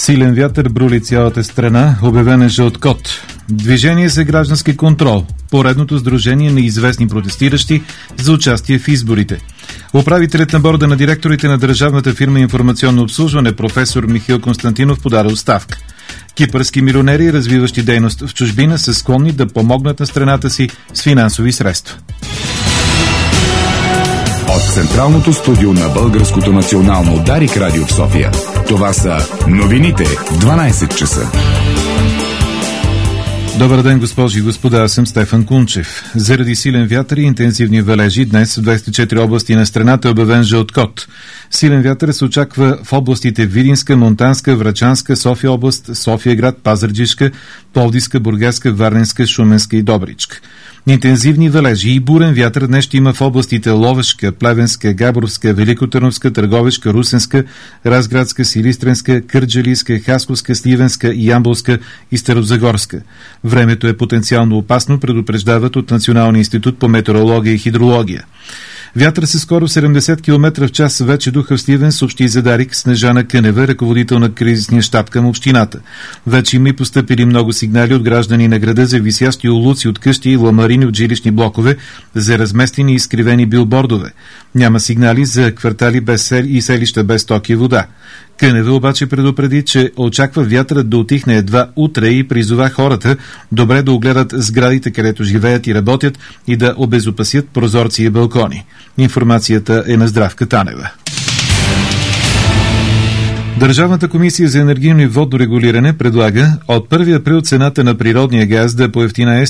Силен вятър брули цялата страна, обявен е жълт код. Движение за граждански контрол. Поредното сдружение на известни протестиращи за участие в изборите. Управителят на борда на директорите на държавната фирма Информационно обслужване професор Михаил Константинов подаде оставка. Кипърски милионери, развиващи дейност в чужбина, са склонни да помогнат на страната си с финансови средства. От Централното студио на Българското национално Дарик радио в София. Това са новините в 12 часа. Добър ден, госпожи и господа, аз съм Стефан Кунчев. Заради силен вятър и интензивни валежи, днес в 24 области на страната е обявен жълт код. Силен вятър се очаква в областите Видинска, Монтанска, Врачанска, София област, София град, Пазарджишка, Пловдивска, Бургаска, Варненска, Шуменска и Добричка. Интензивни валежи и бурен вятър днес ще има в областите Ловешка, Плевенска, Габровска, Великотърновска, Търговешка, Русенска, Разградска, Силистренска, Кърджалийска, Хасковска, Сливенска, Ямболска и Старозагорска. Времето е потенциално опасно, предупреждават от Националния институт по метеорология и хидрология. Вятър със скоро 70 км в час вече духа в Сливен, съобщи за Дарик Снежана Кънева, ръководител на кризисния щаб към общината. Вече има и постъпили много сигнали от граждани на града за висящи улуци от къщи и ламарини от жилищни блокове, за разместени и изкривени билбордове. Няма сигнали за квартали без и селища без токи и вода. Кънева обаче предупреди, че очаква вятърът да утихне едва утре и призова хората добре да огледат сградите, където живеят и работят, и да обезопасят прозорци и балкони. Информацията е на Здравка Танева. Държавната комисия за енергийно и водно регулиране предлага от 1 април цената на природния газ да поевтинае с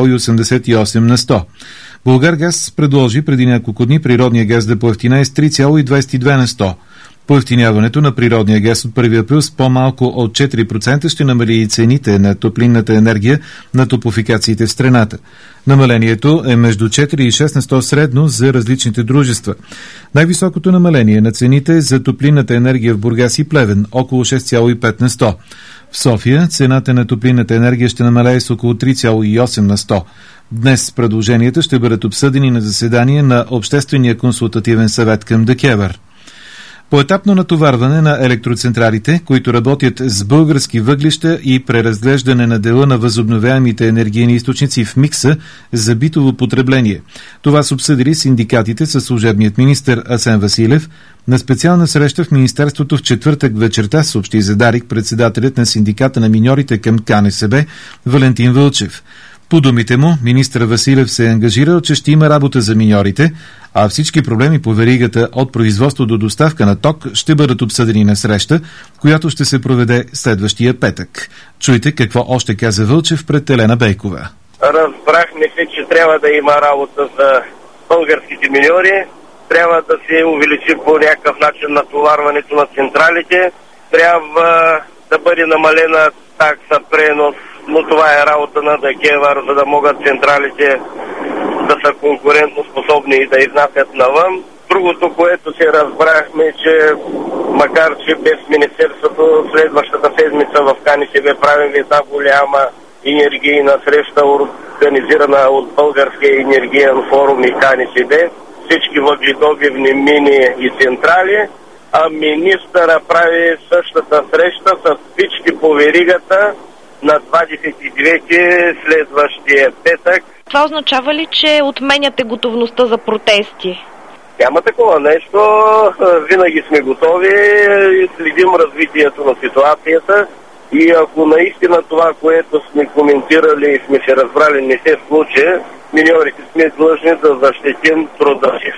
3,88 на 100. Булгаргаз предложи преди няколко дни природния газ да поевтинае с 3,22 на 100. Поевтиняването на природния газ от 1 април с по-малко от 4% ще намали и цените на топлинната енергия на топлофикациите в страната. Намалението е между 4 и 6 на 100 средно за различните дружества. Най-високото намаление на цените за топлинната енергия в Бургас и Плевен – около 6,5 на 100. В София цената на топлинната енергия ще намалее с около 3,8 на 100. Днес предложенията ще бъдат обсъдени на заседание на Обществения консултативен съвет към ДКЕВР. Поетапно натоварване на електроцентралите, които работят с български въглища, и преразглеждане на дела на възобновяемите енергийни източници в микса за битово потребление. Това са обсъдили синдикатите със служебният министър Асен Василев на специална среща в Министерството в четвъртък вечерта, съобщи за Дарик председателят на синдиката на миньорите към КНСБ Валентин Вълчев. По думите му, министър Василев се е ангажирал, че ще има работа за миньорите, а всички проблеми по веригата от производство до доставка на ток ще бъдат обсъдени на среща, която ще се проведе следващия петък. Чуйте какво още каза Вълчев пред Елена Бейкова. Разбрахме се, че трябва да има работа за българските миньори, трябва да се увеличи по някакъв начин натоварването на централите, трябва да бъде намалена такса пренос, но това е работа на ДКЕВР, за да могат централите да са конкурентно способни и да изнасят навън. Другото, което се разбрахме, че макар че без Министерството, следващата седмица в КНСБ правим една голяма енергийна среща, организирана от Българския енергиен форум и КНСБ, всички въгледобивни мини и централи, а министъра прави същата среща с всички по веригата на 29 следващия петък. Това означава ли, че отменяте готовността за протести? Няма такова нещо. Винаги сме готови и следим развитието на ситуацията. И ако наистина това, което сме коментирали и сме се разбрали, не се случи, миньорите сме длъжни да защитим труда си.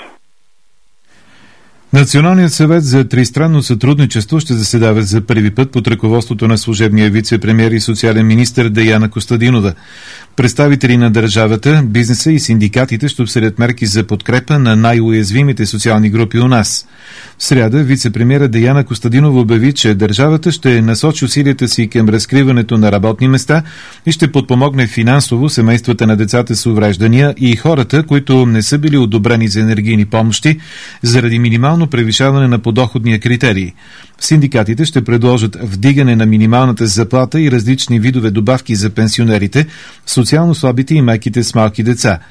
Националният съвет за тристранно сътрудничество ще заседава за първи път под ръководството на служебния вице-премиер и социален министър Деяна Костадинова. Представители на държавата, бизнеса и синдикатите ще обсъдят мерки за подкрепа на най-уязвимите социални групи у нас. В сряда вице-премиера Деяна Костадинова обяви, че държавата ще насочи усилията си към разкриването на работни места и ще подпомогне финансово семействата на децата с увреждания и хората, които не са били одобрени за енергийни помощи заради минимално превишаване на подоходния критерий. Синдикатите ще предложат вдигане на минималната заплата и различни видове добавки за пенсионерите, социално слабите и майките с малки деца.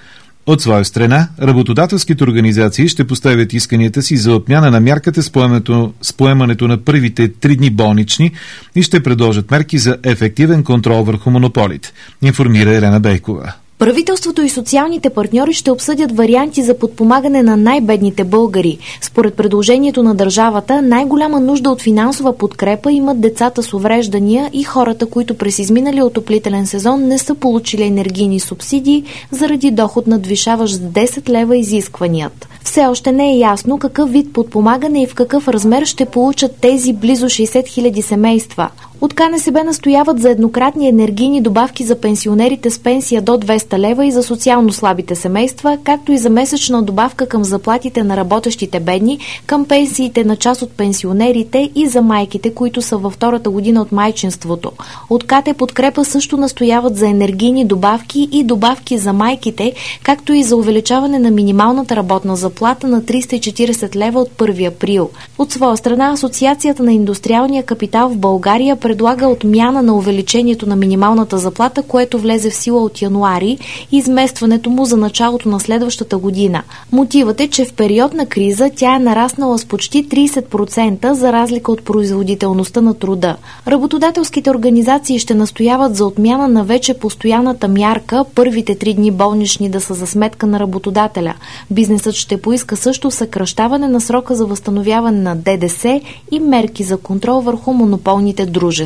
От своя страна, работодателските организации ще поставят исканията си за отмяна на мярката с поемането на първите 3 дни болнични и ще предложат мерки за ефективен контрол върху монополите, информира Елена Бейкова. Правителството и социалните партньори ще обсъдят варианти за подпомагане на най-бедните българи. Според предложението на държавата, най-голяма нужда от финансова подкрепа имат децата с увреждания и хората, които през изминалия отоплителен сезон не са получили енергийни субсидии заради доход надвишаващ с 10 лева изискваният. Все още не е ясно какъв вид подпомагане и в какъв размер ще получат тези близо 60 000 семейства. От КНСБ настояват за еднократни енергийни добавки за пенсионерите с пенсия до 200 лева и за социално слабите семейства, както и за месечна добавка към заплатите на работещите бедни, към пенсиите на част от пенсионерите и за майките, които са във втората година от майчинството. От КТ Подкрепа също настояват за енергийни добавки и добавки за майките, както и за увеличаване на минималната работна заплата на 340 лева от 1 април. От своя страна, Асоциацията на индустриалния капитал в България предлага отмяна на увеличението на минималната заплата, което влезе в сила от януари, и изместването му за началото на следващата година. Мотивът е, че в период на криза тя е нараснала с почти 30% за разлика от производителността на труда. Работодателските организации ще настояват за отмяна на вече постоянната мярка първите 3 дни болнични да са за сметка на работодателя. Бизнесът ще поиска също съкращаване на срока за възстановяване на ДДС и мерки за контрол върху монополните дружества.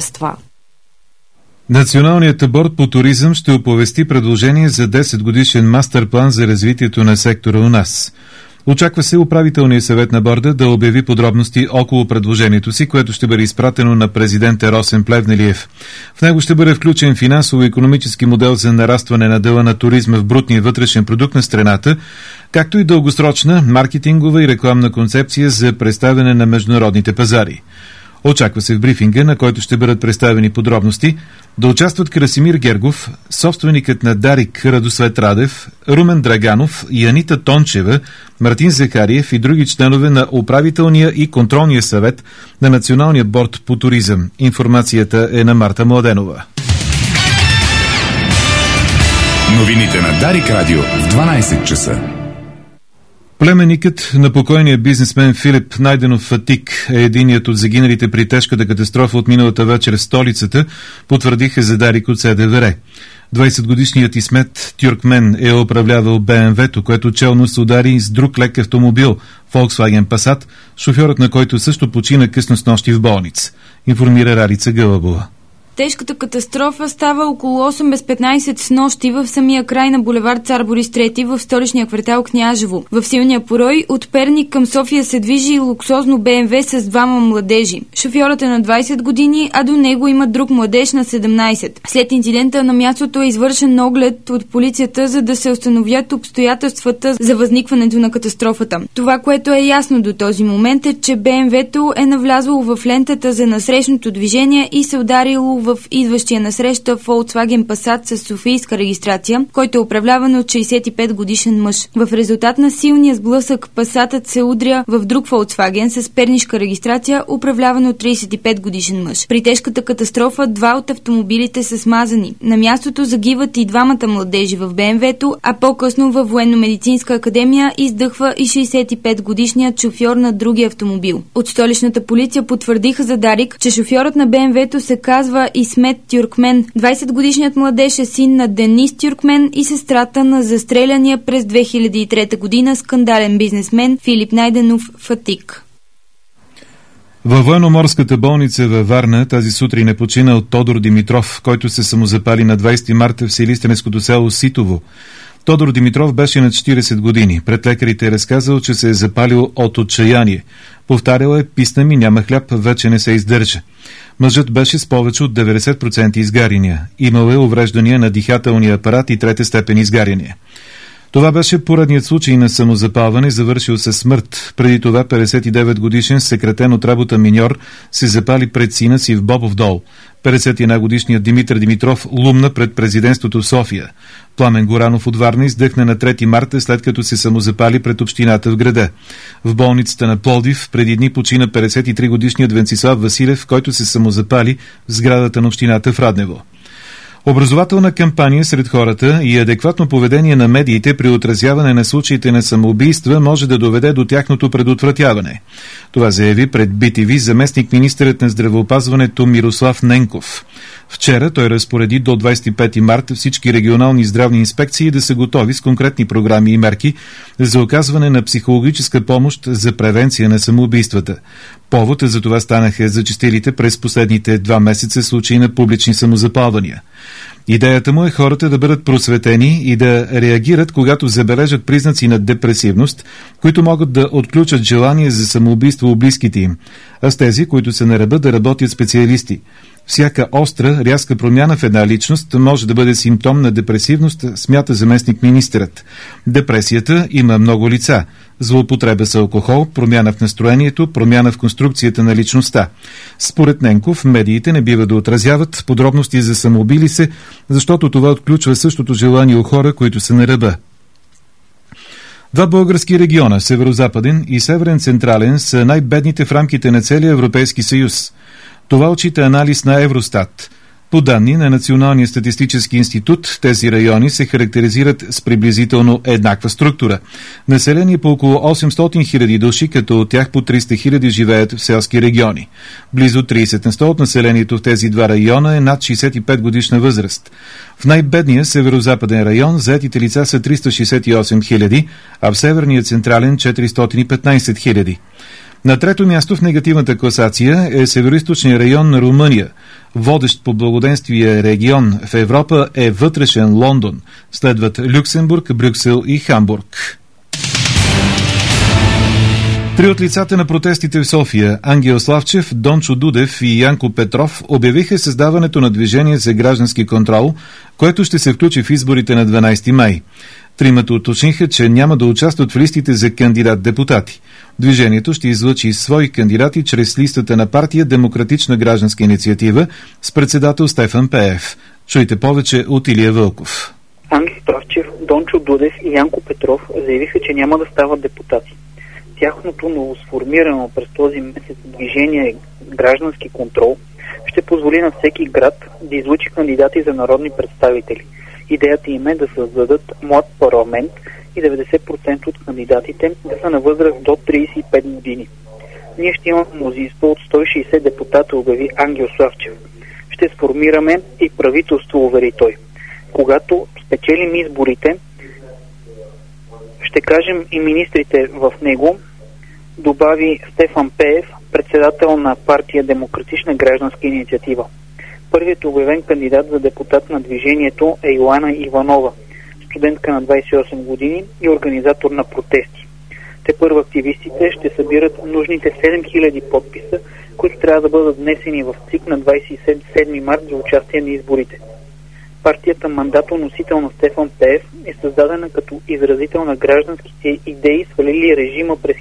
Националният борд по туризъм ще оповести предложение за 10-годишен мастер-план за развитието на сектора у нас. Очаква се управителният съвет на борда да обяви подробности около предложението си, което ще бъде изпратено на президента Росен Плевнелиев. В него ще бъде включен финансово-икономически модел за нарастване на дела на туризма в брутния вътрешен продукт на страната, както и дългосрочна маркетингова и рекламна концепция за представяне на международните пазари. Очаква се в брифинга, на който ще бъдат представени подробности, да участват Красимир Гергов, собственикът на Дарик Радосвет Радев, Румен Драганов, Анита Тончева, Мартин Захариев и други членове на управителния и контролния съвет на Националния борд по туризъм. Информацията е на Марта Младенова. Новините на Дарик Радио в 12 часа. Племенникът на покойния бизнесмен Филип Найденов Фатик е единият от загиналите при тежката катастрофа от миналата вечер в столицата, потвърдиха за Дарик от СДВР. 20-годишният Исмет Тюркмен е управлявал БМВ-то, което челно се удари с друг лек автомобил, Volkswagen Passat, шофьорът на който също почина късно снощи в болница, информира Ралица Гълъбова. Тежката катастрофа става около 8 без 15 с нощи в самия край на булевард Цар Борис III в столичния квартал Княжево. В силния порой от Перник към София се движи луксозно БМВ с 2 младежи. Шофьорът е на 20 години, а до него има друг младеж на 17. След инцидента на мястото е извършен оглед от полицията, за да се установят обстоятелствата за възникването на катастрофата. Това, което е ясно до този момент, е, че БМВ-то е навлязло в лентата за насрещното движение и се ударило в идващия насреща Volkswagen Passat с софийска регистрация, който е управляван от 65 годишен мъж. В резултат на силния сблъсък Passatът се удря в друг Volkswagen с пернишка регистрация, управляван от 35 годишен мъж. При тежката катастрофа 2 от автомобилите са смазани. На мястото загиват и 2 младежи в БМВ-то, а по-късно във военно-медицинска академия издъхва и 65 годишният шофьор на другия автомобил. От столичната полиция потвърдиха за Дарик, че шофьорът на БМВ-то се казва Исмет Тюркмен. 20-годишният младеж е син на Денис Тюркмен и сестрата на застреляния през 2003 година скандален бизнесмен Филип Найденов Фатик. Във военноморската болница във Варна тази сутрин е починал Тодор Димитров, който се самозапали на 20 марта в силистренското село Ситово. Тодор Димитров беше на 40 години. Пред лекарите е разказал, че се е запалил от отчаяние. Повтарял е: "Писна ми, няма хляб, вече не се издържа." Мъжът беше с повече от 90% изгаряния. Имал е увреждания на дихателния апарат и 3-та степен изгаряния. Това беше поредният случай на самозапалване, завършил със смърт. Преди това 59-годишен съкратен от работа миньор се запали пред сина си в Бобов дол. 51-годишният Димитър Димитров лумна пред президентството в София. Пламен Горанов от Варна издъхна на 3 марта, след като се самозапали пред общината в града. В болницата на Пловдив преди дни почина 53-годишният Венцислав Василев, който се самозапали в сградата на общината в Раднево. Образователна кампания сред хората и адекватно поведение на медиите при отразяване на случаите на самоубийства може да доведе до тяхното предотвратяване. Това заяви пред BTV заместник-министърът на здравеопазването Мирослав Ненков. Вчера той разпореди до 25 март всички регионални здравни инспекции да са готови с конкретни програми и мерки за оказване на психологическа помощ за превенция на самоубийствата. Повод за това станаха зачестилите през последните 2 месеца случаи на публични самозапалвания. Идеята му е хората да бъдат просветени и да реагират, когато забележат признаци на депресивност, които могат да отключат желание за самоубийство у близките им, а с тези, които са на ръба, да работят специалисти. Всяка остра, рязка промяна в една личност може да бъде симптом на депресивност, смята заместник-министърът. Депресията има много лица. Злоупотреба с алкохол, промяна в настроението, промяна в конструкцията на личността. Според Ненков, медиите не бива да отразяват подробности за самоубили се, защото това отключва същото желание у хора, които са на ръба. 2 български региона, северо-западен и северен централен, са най-бедните в рамките на целия Европейски съюз. Това отчита анализ на Евростат. По данни на Националния статистически институт, тези райони се характеризират с приблизително еднаква структура. Население по около 800 000 души, като от тях по 300 000 живеят в селски региони. Близо 30% от населението в тези 2 района е над 65 годишна възраст. В най-бедния северо-западен район заетите лица са 368 000, а в северния централен 415 000. На трето място в негативната класация е североизточния район на Румъния. Водещ по благоденствие регион в Европа е вътрешен Лондон. Следват Люксембург, Брюксел и Хамбург. 3 от лицата на протестите в София – Ангел Славчев, Дончо Дудев и Янко Петров – обявиха създаването на движение за граждански контрол, което ще се включи в изборите на 12 май. Тримата уточниха, че няма да участват в листите за кандидат-депутати. Движението ще излъчи свои кандидати чрез листата на партия Демократична гражданска инициатива с председател Стефан Пеев. Чуйте повече от Илия Вълков. Ангел Славчев, Дончо Дудев и Янко Петров заявиха, че няма да стават депутати. Тяхното новосформирано през този месец движение граждански контрол ще позволи на всеки град да излучи кандидати за народни представители. Идеята им е да създадат млад парламент и 90% от кандидатите да са на възраст до 35 години. Ние ще имаме мнозинство от 160 депутата, обяви Ангел Славчев. Ще сформираме и правителство, увери той. Когато спечелим изборите, ще кажем и министрите в него, добави Стефан Пеев, председател на партия Демократична гражданска инициатива. Първият обявен кандидат за депутат на движението е Йоана Иванова, студентка на 28 години и организатор на протести. Те първо активистите ще събират нужните 7000 подписа, които трябва да бъдат внесени в ЦИК на 27 март за участие на изборите. Партията мандатоносител на Стефан Пеев е създадена като изразител на гражданските идеи, свалили режима през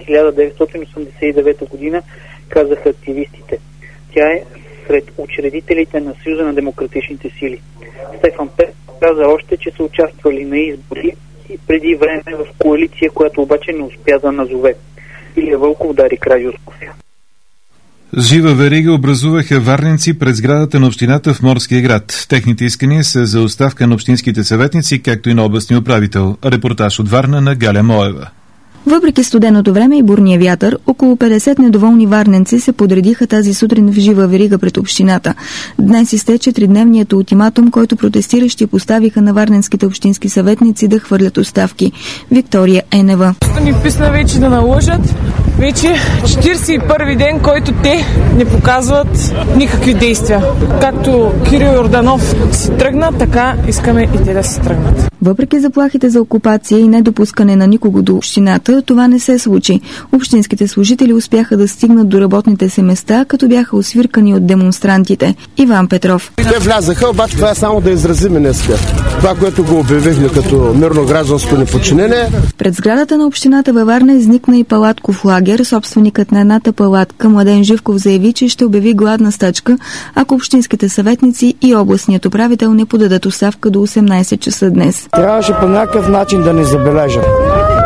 1989 година, казаха активистите. Тя е сред учредителите на Съюза на демократичните сили. Стефан Пеев каза още, че са участвали на избори и преди време в коалиция, която обаче не успя да назове. Илия Вълков, Дарик Радио София. Жива верига образуваха варненци пред сградата на общината в Морския град. Техните искания са за оставка на общинските съветници, както и на областния управител. Репортаж от Варна на Галя Моева. Въпреки студеното време и бурния вятър, около 50 недоволни варненци се подредиха тази сутрин в жива верига пред общината. Днес изтече 3-дневният ултиматум, който протестиращи поставиха на варненските общински съветници да хвърлят оставки. Виктория Енева. Ни писна вече да наложат. Вече 41-ви ден, който те не показват никакви действия. Както Кирил Йорданов си тръгна, така искаме и те да си тръгнат. Въпреки заплахите за окупация и недопускане на никого до общината, това не се случи. Общинските служители успяха да стигнат до работните си места, като бяха освиркани от демонстрантите. Иван Петров. Те влязаха, обаче това е само да изразим днеска. Това, което го обявихме като мирно гражданско неподчинение. Пред сградата на общината във Варна изникна и палатков лагер. Собственикът на едната палатка, Младен Живков, заяви, че ще обяви гладна стачка, ако общинските съветници и областният управител не подадат оставка до 18 часа днес. Трябваше по някакъв начин да ни забележат.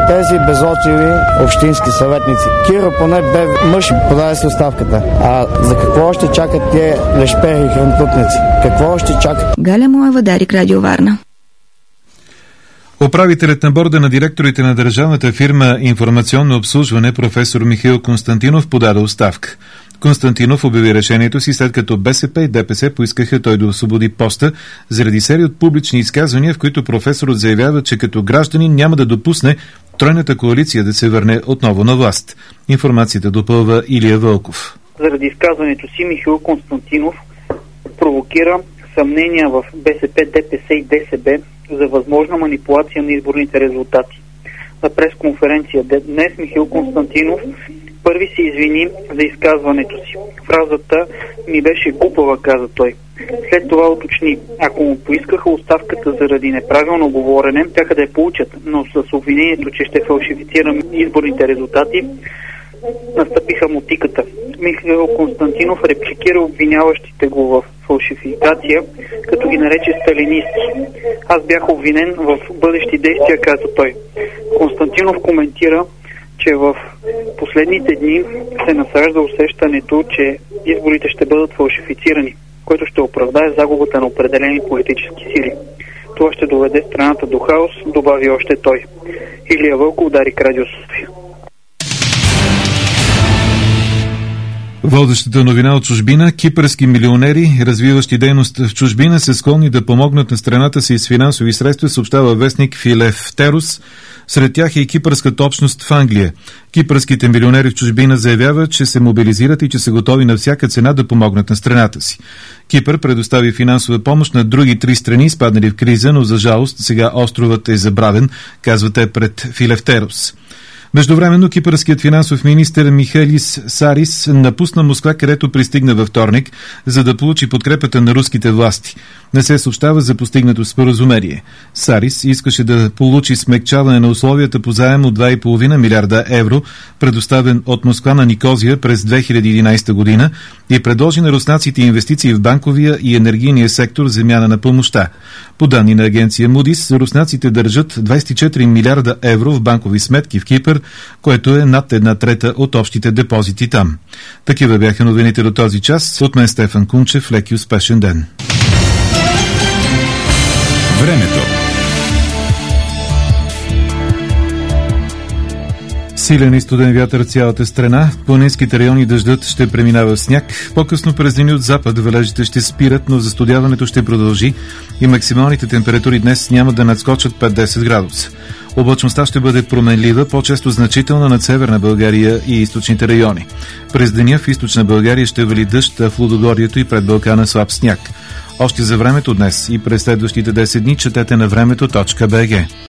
тези безочливи общински съветници. Киро поне бе мъж, подаде си оставката. А за какво още чакат тия лешпери и хрантутници? Какво още чакат? Галя Моева, Дарик, Радио Варна. Управителят на борда на директорите на държавната фирма Информационно обслужване професор Михаил Константинов подаде оставка. Константинов обяви решението си, след като БСП и ДПС поискаха той да освободи поста заради серия от публични изказвания, в които професорът заявява, че като гражданин няма да допусне тройната коалиция да се върне отново на власт. Информацията допълва Илия Вълков. Заради изказването си Михаил Константинов провокира съмнения в БСП, ДПС и ДСБ за възможна манипулация на изборните резултати. На пресконференция днес Михаил Константинов първи се извини за изказването си. Фразата ми беше глупава, каза той. След това уточни, ако му поискаха оставката заради неправилно говорене, тяха да я получат, но с обвинението, че ще фалшифицирам изборните резултати, настъпиха мотиката. Михаил Константинов репликира обвиняващите го в фалшификация, като ги нарече сталинисти. Аз бях обвинен в бъдещи действия, каза той. Константинов коментира, че в последните дни се насажда усещането, че изборите ще бъдат фалшифицирани, което ще оправдае загубата на определени политически сили. Това ще доведе страната до хаос, добави още той. Илия Вълков, Дарик, Радио София. Водещата новина от чужбина: кипърски милионери, развиващи дейност в чужбина, са склонни да помогнат на страната си с финансови средства, съобщава вестник Филефтерос. Сред тях е и кипърската общност в Англия. Кипърските милионери в чужбина заявяват, че се мобилизират и че са готови на всяка цена да помогнат на страната си. Кипър предостави финансова помощ на други 3 страни, изпаднали в криза, но за жалост сега островът е забравен, казвате пред Филефтерос. Междувременно кипърският финансов министър Михалис Сарис напусна Москва, където пристигна във вторник, за да получи подкрепата на руските власти. Не се съобщава за постигнато споразумение. Сарис искаше да получи смекчаване на условията по заем от 2,5 милиарда евро, предоставен от Москва на Никозия през 2011 година, и предложи на руснаците инвестиции в банковия и енергийния сектор в замяна на помощта. По данни на агенция Moody's, руснаците държат 24 милиарда евро в банкови сметки в Кипър, което е над 1/3 от общите депозити там. Такива бяха новините до този час. От мен Стефан Кунчев, лек и успешен ден. Времето. Силен и студен вятър цялата страна. В планинските райони дъждът ще преминава в сняг. По-късно през деня от запад валежите ще спират, но застудяването ще продължи и максималните температури днес няма да надскочат 5-10 градуса. Облачността ще бъде променлива, по-често значителна над северна България и източните райони. През деня в източна България ще вали дъжд, а в Лудогорието и пред Балкана слаб сняг. Още за времето днес и през следващите 10 дни четете на времето.bg.